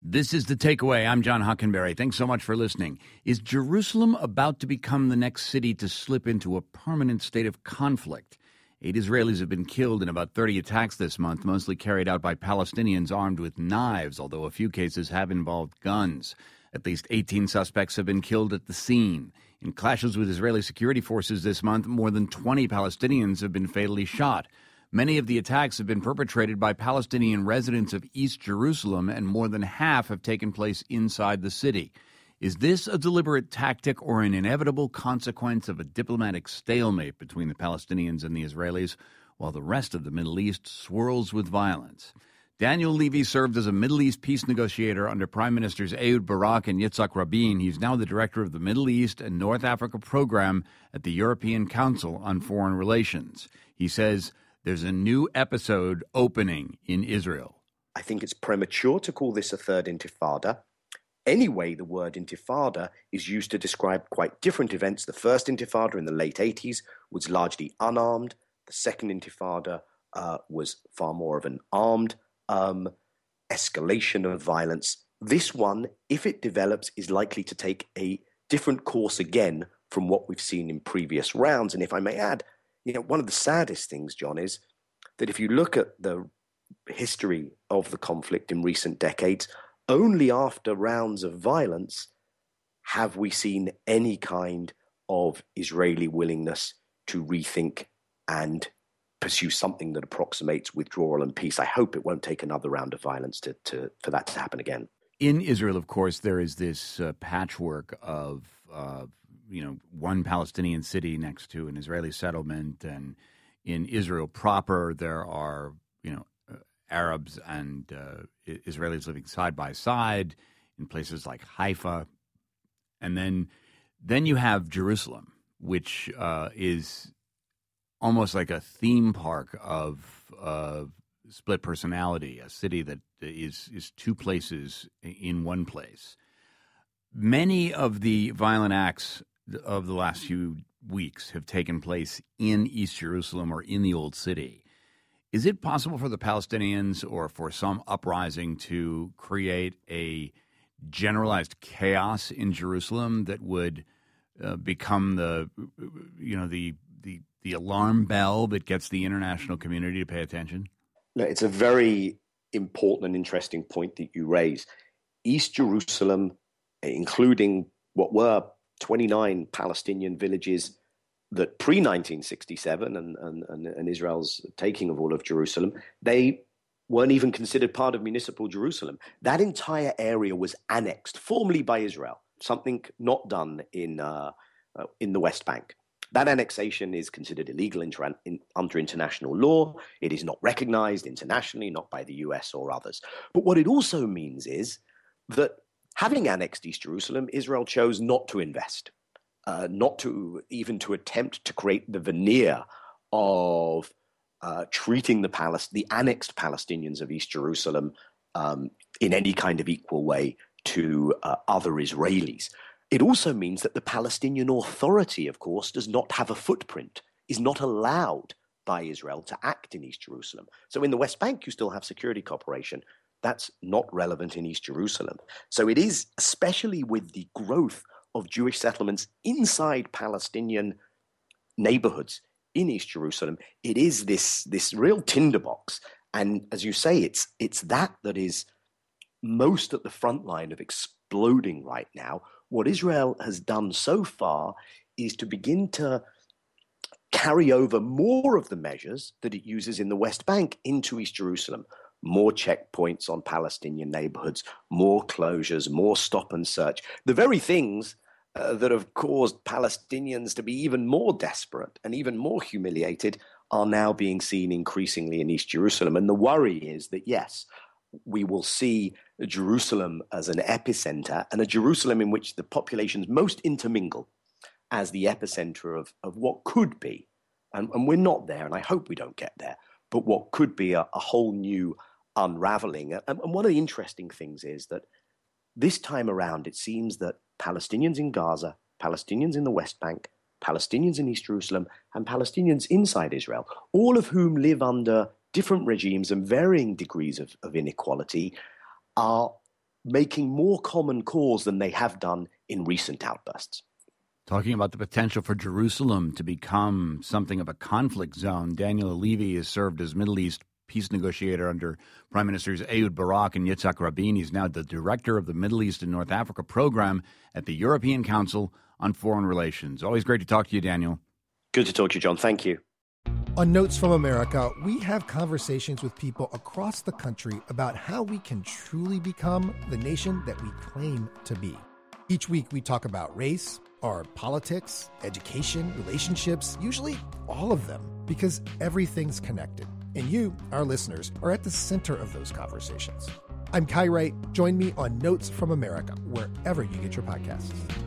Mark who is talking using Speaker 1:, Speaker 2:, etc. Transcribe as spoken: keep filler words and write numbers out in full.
Speaker 1: This is The Takeaway. I'm John Hockenberry. Thanks so much for listening. Is Jerusalem about to become the next city to slip into a permanent state of conflict? Eight Israelis have been killed in about thirty attacks this month, mostly carried out by Palestinians armed with knives, although a few cases have involved guns. At least eighteen suspects have been killed at the scene. In clashes with Israeli security forces this month, more than twenty Palestinians have been fatally shot. Many of the attacks have been perpetrated by Palestinian residents of East Jerusalem, and more than half have taken place inside the city. Is this a deliberate tactic or an inevitable consequence of a diplomatic stalemate between the Palestinians and the Israelis, while the rest of the Middle East swirls with violence? Daniel Levy served as a Middle East peace negotiator under Prime Ministers Ehud Barak and Yitzhak Rabin. He's now the director of the Middle East and North Africa program at the European Council on Foreign Relations. He says there's a new episode opening in Israel.
Speaker 2: I think it's premature to call this a third intifada. Anyway, the word intifada is used to describe quite different events. The first intifada in the late eighties was largely unarmed. The second intifada uh, was far more of an armed um, escalation of violence. This one, if it develops, is likely to take a different course again from what we've seen in previous rounds. And if I may add, you know, one of the saddest things, John, is that if you look at the history of the conflict in recent decades, only after rounds of violence have we seen any kind of Israeli willingness to rethink and pursue something that approximates withdrawal and peace. I hope it won't take another round of violence to, to for that to happen again.
Speaker 1: In Israel, of course, there is this uh, patchwork of uh, you know, one Palestinian city next to an Israeli settlement, and in Israel proper, there are, you know, uh, Arabs and uh, Israelis living side by side in places like Haifa, and then then you have Jerusalem, which uh, is almost like a theme park of uh, split personality, a city that is is two places in one place. Many of the violent acts of the last few weeks have taken place in East Jerusalem or in the Old City. Is it possible for the Palestinians or for some uprising to create a generalized chaos in Jerusalem that would uh, become the, you know, the, the the alarm bell that gets the international community to pay attention?
Speaker 2: No, it's a very important and interesting point that you raise. East Jerusalem, including what were twenty-nine Palestinian villages that pre nineteen sixty-seven and, and, and, and Israel's taking of all of Jerusalem, they weren't even considered part of municipal Jerusalem. That entire area was annexed formally by Israel, something not done in uh, uh, in the West Bank. That annexation is considered illegal in, in, under international law. It is not recognized internationally, not by the U S or others. But what it also means is that having annexed East Jerusalem, Israel chose not to invest, uh, not to even to attempt to create the veneer of uh, treating the Palis- the annexed Palestinians of East Jerusalem um, in any kind of equal way to uh, other Israelis. It also means that the Palestinian Authority, of course, does not have a footprint, is not allowed by Israel to act in East Jerusalem. So in the West Bank, you still have security cooperation. That's not relevant in East Jerusalem. So it is, especially with the growth of Jewish settlements inside Palestinian neighborhoods in East Jerusalem, it is this, this real tinderbox. And as you say, it's it's that that is most at the front line of exploding right now. What Israel has done so far is to begin to carry over more of the measures that it uses in the West Bank into East Jerusalem. More checkpoints on Palestinian neighborhoods, more closures, more stop and search. The very things uh, that have caused Palestinians to be even more desperate and even more humiliated are now being seen increasingly in East Jerusalem. And the worry is that, yes, we will see Jerusalem as an epicenter, and a Jerusalem in which the populations most intermingle as the epicenter of, of what could be, and, and we're not there, and I hope we don't get there, but what could be a, a whole new unraveling. And, and one of the interesting things is that this time around, it seems that Palestinians in Gaza, Palestinians in the West Bank, Palestinians in East Jerusalem, and Palestinians inside Israel, all of whom live under different regimes and varying degrees of, of inequality, are making more common cause than they have done in recent outbursts.
Speaker 1: Talking about the potential for Jerusalem to become something of a conflict zone, Daniel Levy has served as Middle East peace negotiator under Prime Ministers Ehud Barak and Yitzhak Rabin. He's now the director of the Middle East and North Africa program at the European Council on Foreign Relations. Always great to talk to you, Daniel.
Speaker 2: Good to talk to you, John. Thank you.
Speaker 3: On Notes from America, we have conversations with people across the country about how we can truly become the nation that we claim to be. Each week, we talk about race, our politics, education, relationships, usually all of them, because everything's connected. And you, our listeners, are at the center of those conversations. I'm Kai Wright. Join me on Notes from America, wherever you get your podcasts.